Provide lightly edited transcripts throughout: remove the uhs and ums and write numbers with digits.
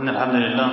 إن الحمد لله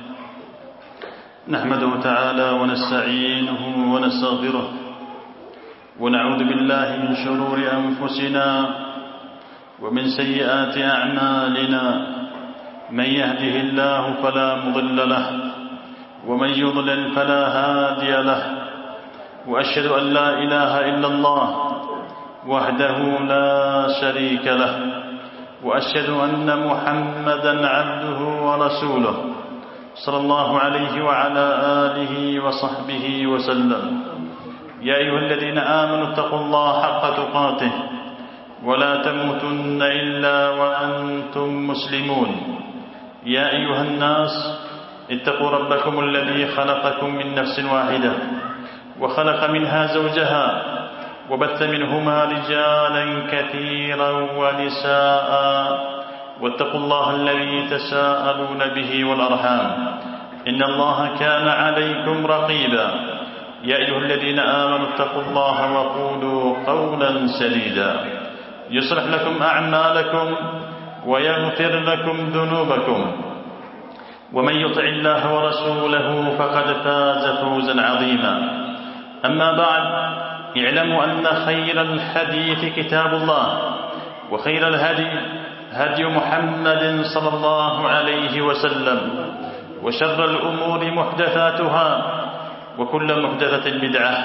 نحمده تعالى ونستعينه ونستغفره ونعوذ بالله من شرور أنفسنا ومن سيئات أعمالنا. من يهده الله فلا مضل له ومن يضلل فلا هادي له. وأشهد أن لا إله إلا الله وحده لا شريك له. وأشهد أن محمدا عبده ورسوله صلى الله عليه وعلى آله وصحبه وسلم. يا أيها الذين آمنوا اتقوا الله حق تقاته ولا تموتن إلا وأنتم مسلمون. يا أيها الناس اتقوا ربكم الذي خلقكم من نفس واحدة وخلق منها زوجها وبث منهما رجالا كثيرا ونساء واتقوا الله الذي تساءلون به والأرحام إن الله كان عليكم رقيبا. يا أيها الذين آمنوا اتقوا الله وقولوا قولا سديدا يصلح لكم أعمالكم ويغفر لكم ذنوبكم ومن يطع الله ورسوله فقد فاز فوزا عظيما. أما بعد اعلموا أن خير الحديث كتاب الله وخير الهدي هدي محمد صلى الله عليه وسلم وشر الأمور محدثاتها وكل محدثة بدعة.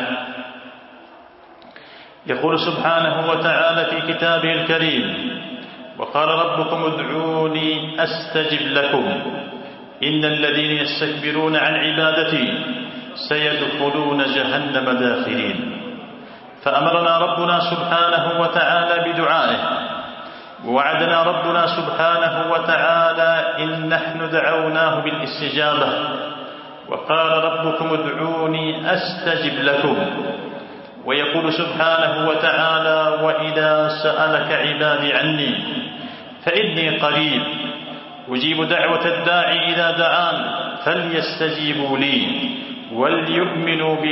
يقول سبحانه وتعالى في كتابه الكريم وقال ربكم ادعوني أستجب لكم إن الذين يستكبرون عن عبادتي سيدخلون جهنم داخرين. فأمرنا ربنا سبحانه وتعالى بدعائه ووعدنا ربنا سبحانه وتعالى إن نحن دعوناه بالاستجابة. وقال ربكم ادعوني أستجب لكم. ويقول سبحانه وتعالى وإذا سألك عبادي عني فإني قريب أجيب دعوة الداعي إذا دعان فليستجيبوا لي وليؤمنوا بي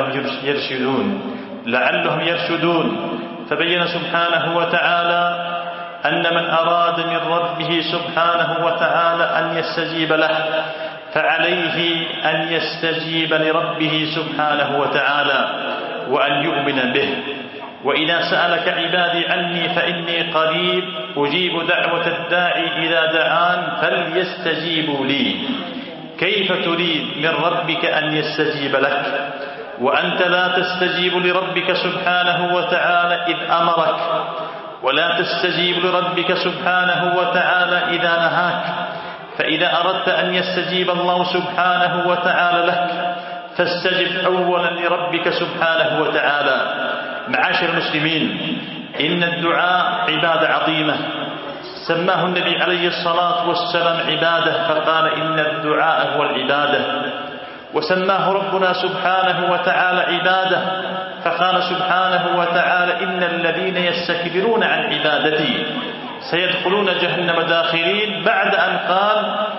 لعلهم يرشدون. فبين سبحانه وتعالى أن من أراد من ربه سبحانه وتعالى أن يستجيب له فعليه أن يستجيب لربه سبحانه وتعالى وأن يؤمن به. وإذا سألك عبادي عني فإني قريب أجيب دعوة الداعي إذا دعان فليستجيبوا لي. كيف تريد من ربك أن يستجيب لك وأنت لا تستجيب لربك سبحانه وتعالى إذ أمرك ولا تستجيب لربك سبحانه وتعالى إذا نهاك؟ فإذا أردت أن يستجيب الله سبحانه وتعالى لك فاستجب أولا لربك سبحانه وتعالى. معاشر المسلمين إن الدعاء عبادة عظيمة سماه النبي عليه الصلاة والسلام عبادة فقال إن الدعاء هو العبادة. وسماه ربنا سبحانه وتعالى عبادة فقال سبحانه وتعالى إن الذين يستكبرون عن عبادتي سيدخلون جهنم داخرين بعد أن قال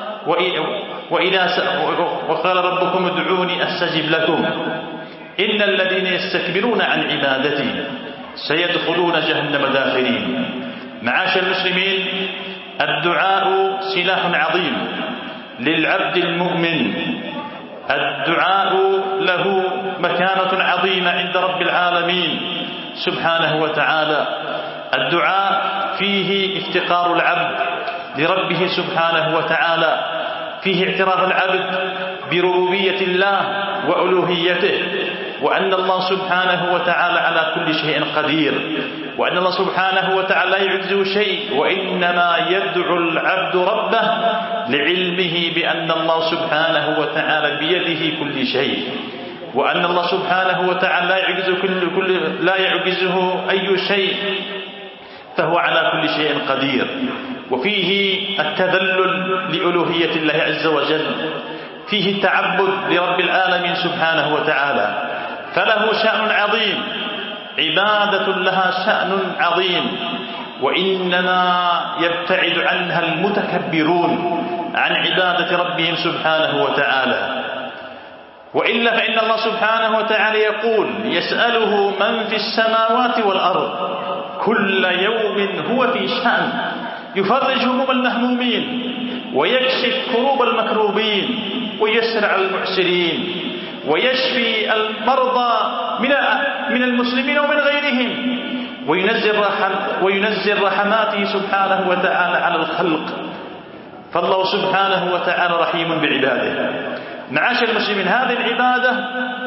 وقال ربكم ادعوني أستجب لكم إن الذين يستكبرون عن عبادتي سيدخلون جهنم داخرين. معاشر المسلمين الدعاء سلاح عظيم للعبد المؤمن. الدعاء له مكانة عظيمة عند رب العالمين سبحانه وتعالى. الدعاء فيه افتقار العبد لربه سبحانه وتعالى، فيه اعتراف العبد بربوبية الله وألوهيته وأن الله سبحانه وتعالى على كل شيء قدير وأن الله سبحانه وتعالى لا يعجزه شيء وإنما يدعو العبد ربه لعلمه بأن الله سبحانه وتعالى بيده كل شيء وأن الله سبحانه وتعالى لا يعجزه أي شيء فهو على كل شيء قدير. وفيه التذلل لألوهية الله عز وجل، فيه التعبد لرب العالمين سبحانه وتعالى. فله شأن عظيم، عبادة لها شأن عظيم وإنما يبتعد عنها المتكبرون عن عبادة ربهم سبحانه وتعالى. وإلا فإن الله سبحانه وتعالى يقول يسأله من في السماوات والأرض كل يوم هو في شأن يفرج هموم المهمومين ويكشف كروب المكروبين ويسر على المعسرين ويشفي المرضى من المسلمين ومن غيرهم وينزل رحماته سبحانه وتعالى على الخلق. فالله سبحانه وتعالى رحيم بعباده. معاشر المسلمين، هذه العبادة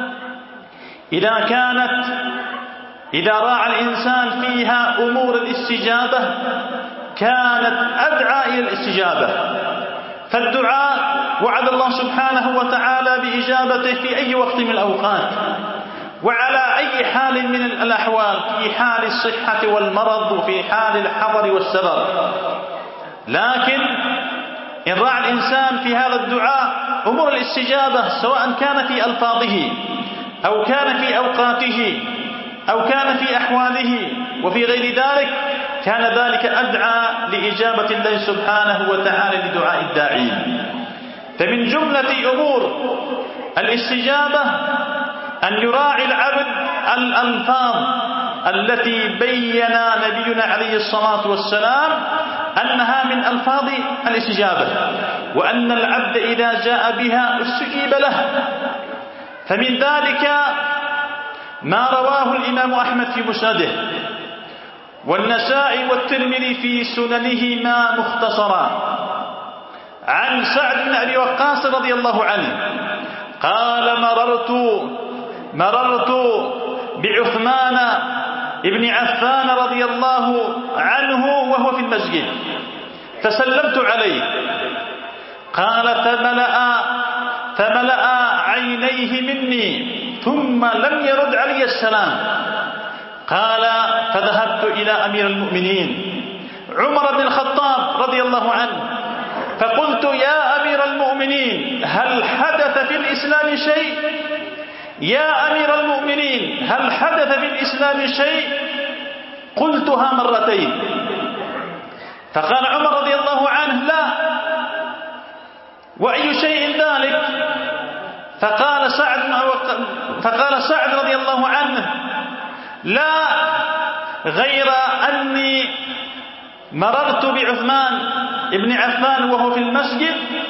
إذا راعى الإنسان فيها أمور الاستجابة كانت أدعى إلى الاستجابة. فالدعاء وعد الله سبحانه وتعالى بإجابته في أي وقت من الأوقات وعلى أي حال من الأحوال، في حال الصحة والمرض وفي حال الحضر والسفر. لكن إن راعى الإنسان في هذا الدعاء أمور الاستجابة سواء كان في ألفاظه أو كان في أوقاته أو كان في أحواله وفي غير ذلك، كان ذلك أدعى لإجابة الله سبحانه وتعالى لدعاء الداعين. فمن جملة أمور الاستجابة أن يراعي العبد الألفاظ التي بين نبينا عليه الصلاة والسلام أنها من ألفاظ الاستجابة، وأن العبد إذا جاء بها استجيب له. فمن ذلك ما رواه الإمام أحمد في مسنده والنسائي والترمذي في سننهما مختصرا عن سعد بن أبي وقاص رضي الله عنه قال: مررت بعثمان ابن عفان رضي الله عنه وهو في المسجد فسلمت عليه، قال: فملأ عينيه مني ثم لم يرد علي السلام. قال: فذهبت إلى أمير المؤمنين عمر بن الخطاب رضي الله عنه فقلت: يا أمير المؤمنين، هل حدث في الإسلام شيء؟ يا أمير المؤمنين، هل حدث في الإسلام شيء؟ قلتها مرتين. فقال عمر رضي الله عنه: لا. وأي شيء ذلك؟ فقال سعد رضي الله عنه: لا غير أني مررت بعثمان ابن عفان وهو في المسجد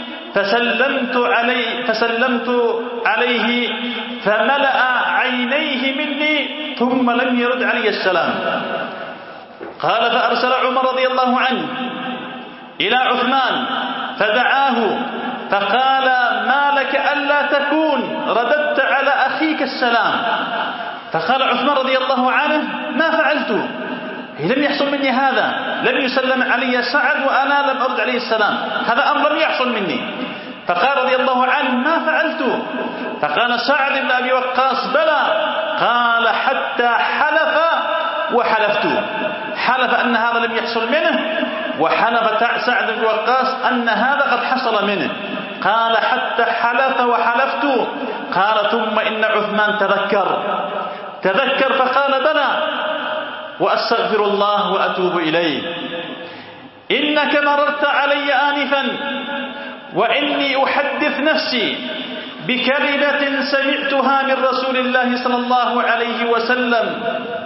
فسلمت عليه فملأ عينيه مني ثم لم يرد علي السلام. قال: فأرسل عمر رضي الله عنه إلى عثمان فدعاه فقال: ما لك ألا تكون رددت على أخيك السلام؟ فقال عثمان رضي الله عنه: ما فعلت، لم يحصل مني هذا، لم يسلم علي سعد وأنا لم أرد عليه السلام، هذا أمر لم يحصل مني. فقال رضي الله عنه: ما فعلت. فقال سعد بن أبي وقاص: بلى. قال: حتى حلف وحلفت، حلف أن هذا لم يحصل منه، وحلف سعد بن وقاص أن هذا قد حصل منه. قال: حتى حلف وحلفت. قال: ثم إن عثمان تذكر فقال: بلى، وأستغفر الله وأتوب إليه، إنك مررت علي آنفا وإني أحدث نفسي بكلمة سمعتها من رسول الله صلى الله عليه وسلم،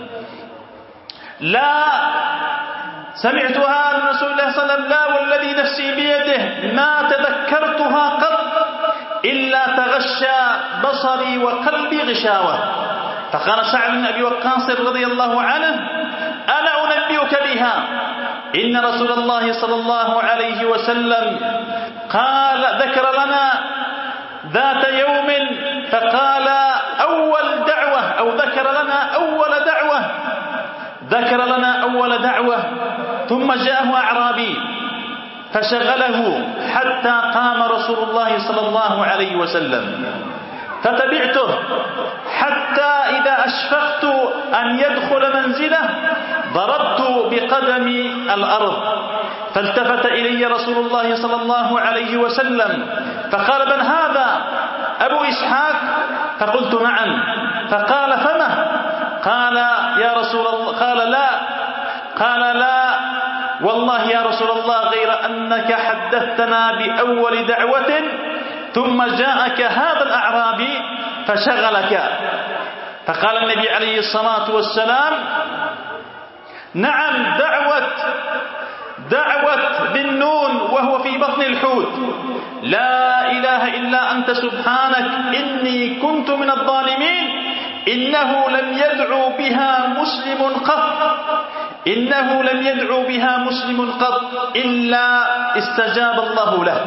لا سمعتها من رسول الله صلى الله عليه وسلم، لا والذي نفسي بيده ما تذكرتها قط إلا تغشى بصري وقلبي غشاوة. فقال سعد بن أبي وقاص رضي الله عنه: أنا أنبئك بها، إن رسول الله صلى الله عليه وسلم ذكر لنا ذات يوم فقال أول دعوة، أو ذكر لنا أول دعوة ثم جاءه أعرابي فشغله حتى قام رسول الله صلى الله عليه وسلم، فتبعته حتى إذا أشفقت أن يدخل منزله ضربت بقدمي الأرض، فالتفت إلي رسول الله صلى الله عليه وسلم فقال: من هذا؟ أبو إسحاق؟ فقلت: نعم. فقال: فما؟ قال: يا رسول الله. قال: لا والله يا رسول الله، غير أنك حدثتنا بأول دعوة ثم جاءك هذا الأعرابي فشغلك. فقال النبي دعوة بالنون وهو في بطن الحوت: لا إله إلا أنت سبحانك إني كنت من الظالمين. إنه لم يدعو بها مسلم قط، إنه لم يدعو بها مسلم قط إلا استجاب الله له.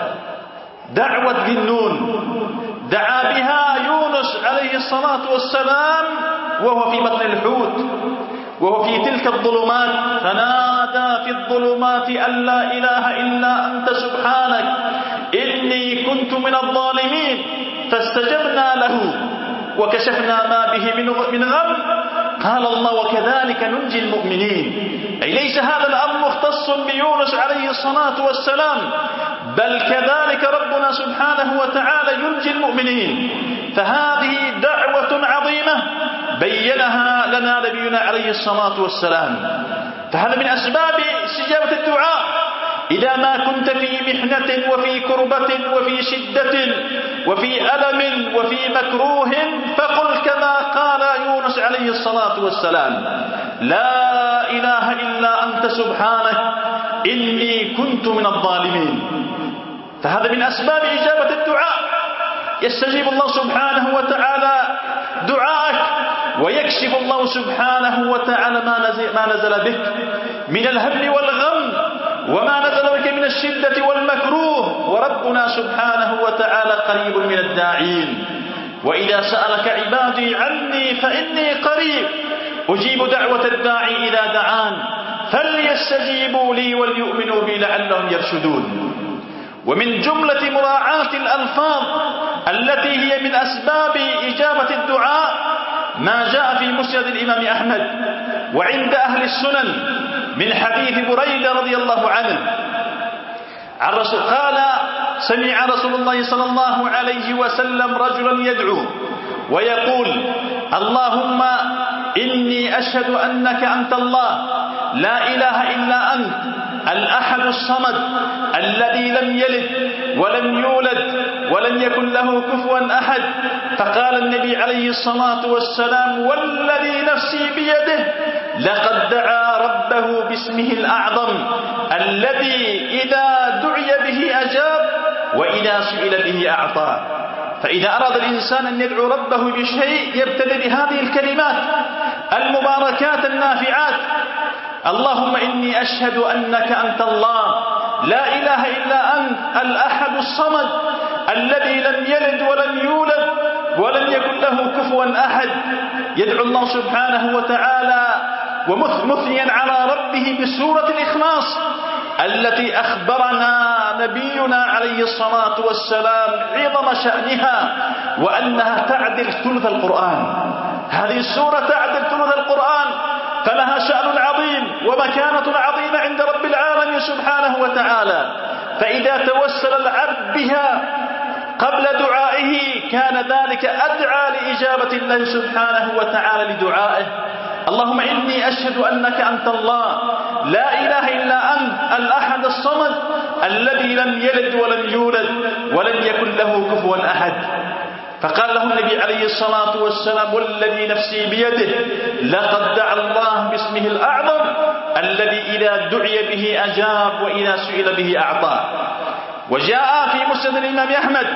دعوة بالنون دعا بها يونس عليه الصلاة والسلام وهو في بطن الحوت، وهو في تلك الظلمات، فنادى في الظلمات أن لا إله إلا أنت سبحانك إني كنت من الظالمين، فاستجبنا له وكشفنا ما به من غم. قال الله: وكذلك ننجي المؤمنين. أي ليس هذا الأمر مختص بيونس عليه الصلاة والسلام، بل كذلك ربنا سبحانه وتعالى ينجي المؤمنين. فهذه دعوة عظيمة بينها لنا نبينا عليه الصلاة والسلام. فهذا من أسباب استجابة الدعاء. إذا ما كنت في محنة وفي كربة وفي شدة وفي ألم وفي مكروه، فقل كما قال يونس عليه الصلاة والسلام: لا إله إلا أنت سبحانك إني كنت من الظالمين. فهذا من أسباب إجابة الدعاء. يستجيب الله سبحانه وتعالى دعاءك، ويكشف الله سبحانه وتعالى ما نزل بك من الهم والغم، وما نزل بك من الشدة والمكروه. وربنا سبحانه وتعالى قريب من الداعين. وإذا سألك عبادي عني فإني قريب أجيب دعوة الداعي إذا دعان فليستجيبوا لي وليؤمنوا بي لعلهم يرشدون. ومن جملة مراعاة الألفاظ التي هي من أسباب إجابة الدعاء ما جاء في مسند الإمام أحمد وعند أهل السنن من حديث بريدة رضي الله عنه عن رسول قال: سمع رسول الله صلى الله عليه وسلم رجلا يدعو ويقول: اللهم إني أشهد أنك أنت الله لا إله إلا أنت الأحد الصمد الذي لم يلد ولم يولد ولم يكن له كفوا أحد. فقال النبي عليه الصلاة والسلام: والذي نفسي بيده لقد دعا ربه باسمه الأعظم الذي إذا دعي به أجاب وإذا سئل به أعطى. فإذا أراد الإنسان أن يدعو ربه بشيء يبتدئ بهذه الكلمات المباركات النافعات: اللهم إني أشهد أنك أنت الله لا إله إلا أنت الأحد الصمد الذي لم يلد ولم يولد ولم يكن له كفوا أحد. يدعو الله سبحانه وتعالى ومثنيا على ربه بسورة الإخلاص التي أخبرنا نبينا عليه الصلاة والسلام عظم شأنها وأنها تعدل ثلث القرآن. هذه السورة تعدل ثلث القرآن، فلها شأن عظيم ومكانة عظيمة عند رب العالمين سبحانه وتعالى. فإذا توسل العبد بها قبل دعائه كان ذلك أدعى لإجابة الله سبحانه وتعالى لدعائه. اللهم إني أشهد أنك أنت الله لا إله إلا أنت الأحد الصمد الذي لم يلد ولم يولد ولم يكن له كفوا أحد. فقال له النبي عليه الصلاة والسلام: والذي نفسي بيده لقد دعا الله باسمه الأعظم الذي إذا دعي به أجاب وإذا سئل به أعطى. وجاء في مسند الإمام أحمد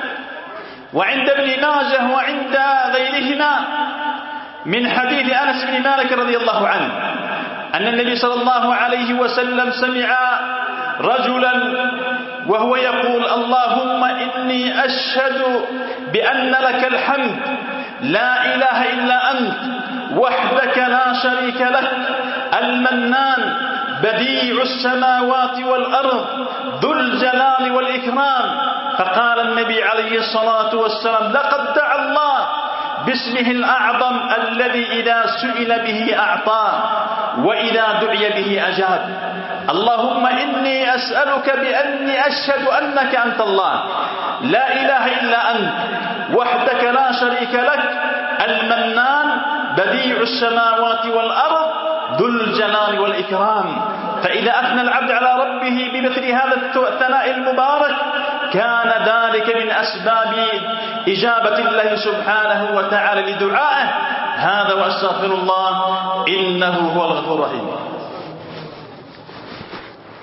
وعند ابن ماجه وعند غيرهما من حديث أنس بن مالك رضي الله عنه أن النبي صلى الله عليه وسلم سمع رجلا وهو يقول: اللهم إني أشهد بأن لك الحمد لا إله إلا أنت وحدك لا شريك لك المنان بديع السماوات والأرض ذو الجلال والإكرام. فقال النبي عليه الصلاة والسلام: لقد دعا الله باسمه الأعظم الذي إذا سئل به أعطى وإذا دعي به أجاب. اللهم إني أسألك بأني أشهد أنك أنت الله لا إله إلا أنت وحدك لا شريك لك المنان بديع السماوات والأرض ذو الجلال والإكرام. فإذا أثنى العبد على ربه بمثل هذا الثناء المبارك كان ذلك من أسباب إجابة الله سبحانه وتعالى لدعائه. هذا وأستغفر الله إنه هو الغفور الرحيم.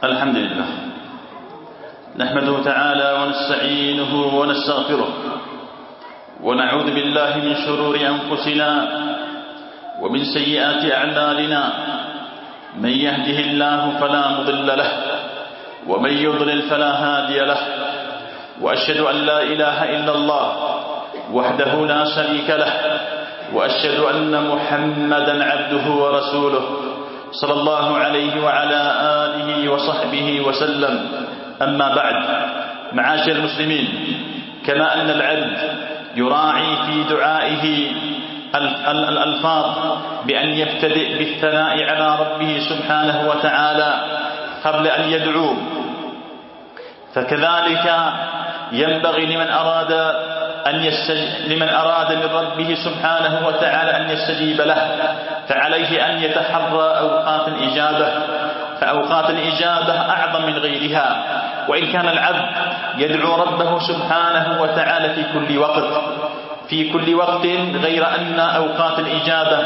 الحمد لله نحمده تعالى ونستعينه ونستغفره ونعوذ بالله من شرور أنفسنا ومن سيئات أعمالنا من يهده الله فلا مضل له ومن يضلل فلا هادي له وأشهد أن لا إله إلا الله وحده لا شريك له وأشهد أن محمدا عبده ورسوله صلى الله عليه وعلى آله وصحبه وسلم. أما بعد، معاشر المسلمين، كما أن العبد يراعي في دعائه الألفاظ بأن يبتدئ بالثناء على ربه سبحانه وتعالى قبل أن يدعو، فكذلك ينبغي لمن أراد من ربه سبحانه وتعالى أن يستجيب له فعليه أن يتحرى أوقات الإجابة، فأوقات الإجابة أعظم من غيرها. وإن كان العبد يدعو ربه سبحانه وتعالى في كل وقت، غير أن أوقات الإجابة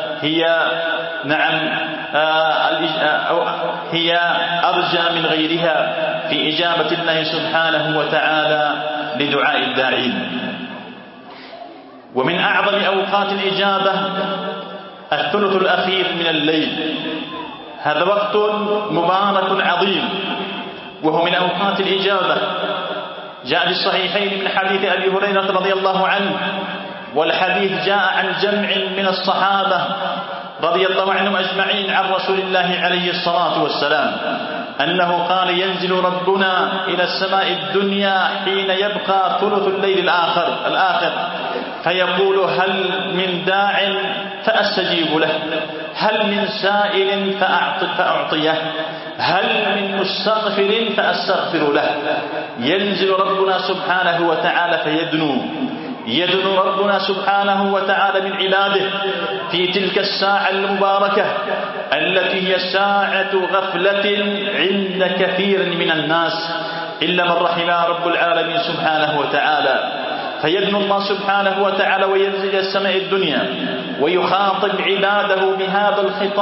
هي أرجى من غيرها في إجابة الله سبحانه وتعالى لدعاء الداعين. ومن أعظم أوقات الإجابة الثلث الأخير من الليل، هذا وقت مبارك عظيم وهو من أوقات الإجابة. جاء في الصحيحين من حديث أبي هريرة رضي الله عنه، والحديث جاء عن جمع من الصحابة رضي الله عنهم أجمعين عن رسول الله عليه الصلاة والسلام أنه قال: ينزل ربنا إلى السماء الدنيا حين يبقى ثلث الليل الآخر فيقول: هل من داع فأستجيب له، هل من سائل فأعطيه، هل من مستغفر فأستغفر له. ينزل ربنا سبحانه وتعالى يدنو ربنا سبحانه وتعالى من عباده في تلك الساعة المباركة التي هي ساعة غفلة عند كثير من الناس إلا من رحم رب العالمين سبحانه وتعالى. فيدنو الله سبحانه وتعالى وينزل إلى السماء الدنيا ويخاطب عباده بهذا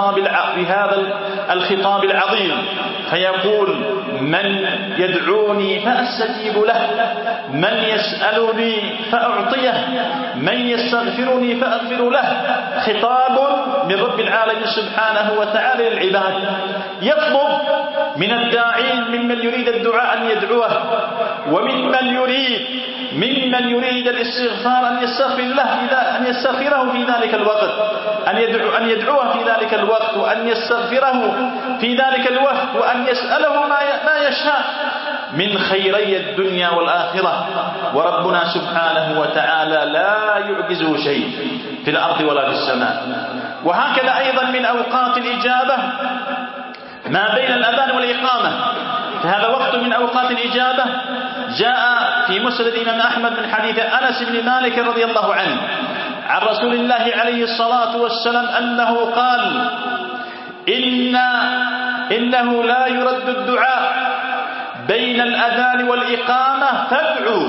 الخطاب العظيم، فيقول: من يدعوني فأستجيب له، من يسألني فأعطيه، من يستغفرني فأغفر له. خطاب من رب العالمين سبحانه وتعالى للعباد، يطلب من الداعين ممن يريد الدعاء أن يدعوه، وممن يريد الاستغفار أن يستغفر له، أن يستغفره في ذلك الوقت، أن يدعوه في ذلك الوقت، وأن يستغفره في ذلك الوقت، وأن يسأله ما يشاء من خيري الدنيا والآخرة. وربنا سبحانه وتعالى لا يعجزه شيء في الأرض ولا في السماء. وهكذا أيضا من أوقات الإجابة ما بين الأذان والإقامة، فهذا وقت من أوقات الإجابة. جاء في مسند الإمام أحمد من حديث أنس بن مالك رضي الله عنه عن رسول الله عليه الصلاة والسلام أنه قال: إنه لا يرد الدعاء بين الأذان والإقامة فادعوا.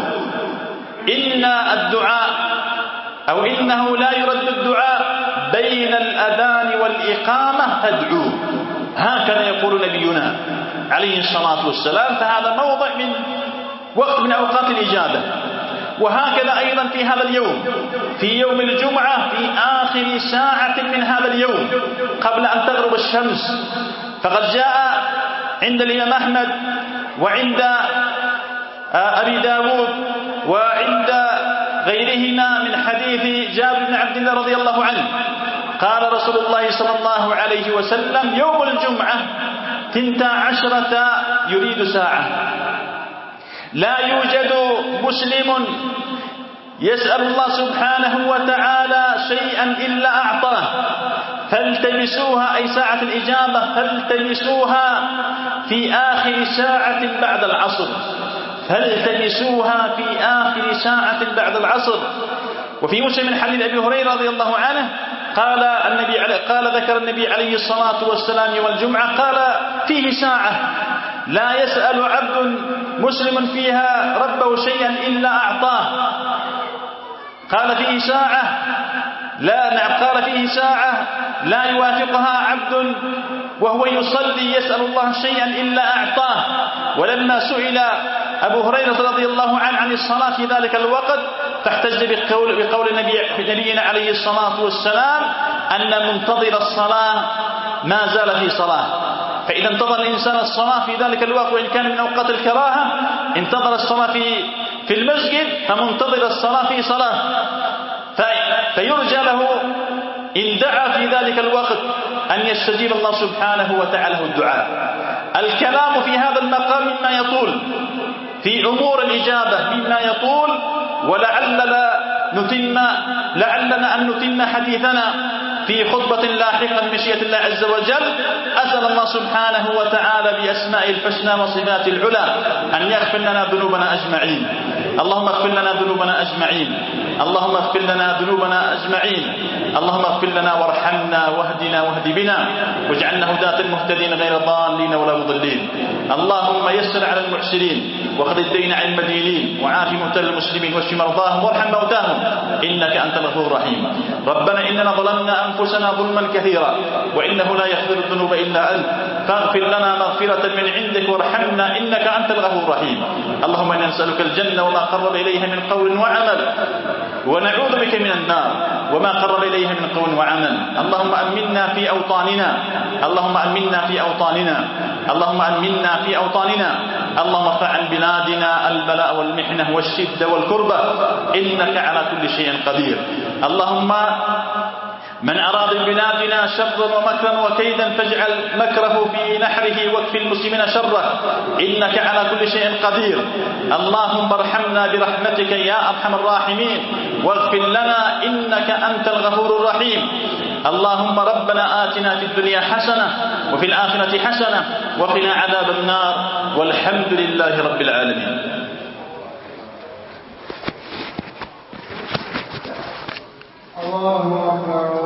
إنه لا يرد الدعاء بين الأذان والإقامة فادعوا. هكذا يقول نبينا عليه الصلاة والسلام، فهذا موضع من وقت من أوقات الإجابة. وهكذا أيضا في هذا اليوم، في يوم الجمعة، في آخر ساعة من هذا اليوم قبل أن تغرب الشمس، فقد جاء عند الإمام أحمد وعند أبي داود وعند غيرهما من حديث جابر بن عبد الله رضي الله عنه قال رسول الله صلى الله عليه وسلم: يوم الجمعة 12 يريد ساعة، لا يوجد مسلم يسأل الله سبحانه وتعالى شيئا إلا أعطاه، فالتمسوها، أي ساعة الإجابة، فالتمسوها في آخر ساعة بعد العصر، فالتمسوها في آخر ساعة بعد العصر. وفي مسلم من حديث أبي هريرة رضي الله عنه ذكر النبي عليه الصلاة والسلام يوم الجمعة قال: فيه ساعة لا يسأل عبد مسلم فيها ربه شيئا إلا أعطاه. قال: فيه ساعة لا قال فيه ساعة لا يوافقها عبد وهو يصلي يسأل الله شيئا إلا أعطاه. ولما سئل أبو هريرة رضي الله عنه عن الصلاة في ذلك الوقت فاحتج بقول نبينا عليه الصلاة والسلام أن منتظر الصلاة ما زال في صلاة. فإذا انتظر الإنسان الصلاة في ذلك الوقت وإن كان من أوقات الكراهة، انتظر الصلاة في المسجد فمنتظر الصلاة في صلاة، فيرجى له إن دعا في ذلك الوقت أن يستجيب الله سبحانه وتعالى الدعاء. الكلام في هذا المقام مما يطول، في أمور الإجابة مما يطول، ولعلنا أن نتم حديثنا في خطبة لاحقا مشيئة الله عز وجل. أسأل الله سبحانه وتعالى بأسماء الحسنى وصفات العلى أن يغفر لنا ذنوبنا أجمعين. اللهم اغفر لنا ذنوبنا أجمعين، اللهم اغفر لنا ذنوبنا أجمعين، اللهم اغفر لنا وارحمنا واهدنا واهد بنا واجعلنا هداة مهتدين غير ضالين ولا مضلين. اللهم يسر على المعسرين واخذ الدين عن المدينين وعاف مبتلى المسلمين واشف مرضاهم وارحم موتاهم إنك أنت الغفور الرحيم. ربنا إننا ظلمنا أنفسنا ظلما كثيرا وإنه لا يغفر الذنوب إلا أنت فاغفر لنا مغفرة من عندك وارحمنا إنك أنت الغفور الرحيم. اللهم إنا نسألك الجنة وما قرب إليها من قول وعمل، ونعوذ بك من النار وما قرب إليها من قول وعمل. اللهم أمنا في أوطاننا، اللهم أمنا في أوطاننا، اللهم أمنا في أوطاننا. اللهم ارفع عن بلادنا البلاء والمحنة والشدة والكربة إنك على كل شيء قدير. اللهم من أراد بلادنا شرا ومكرا وكيدا فاجعل مكره في نحره واكف المسلمين شره إنك على كل شيء قدير. اللهم ارحمنا برحمتك يا أرحم الراحمين واغفر لنا إنك أنت الغفور الرحيم. اللهم ربنا آتنا في الدنيا حسنة وفي الآخرة حسنة وقنا عذاب النار والحمد لله رب العالمين. الله أكبر.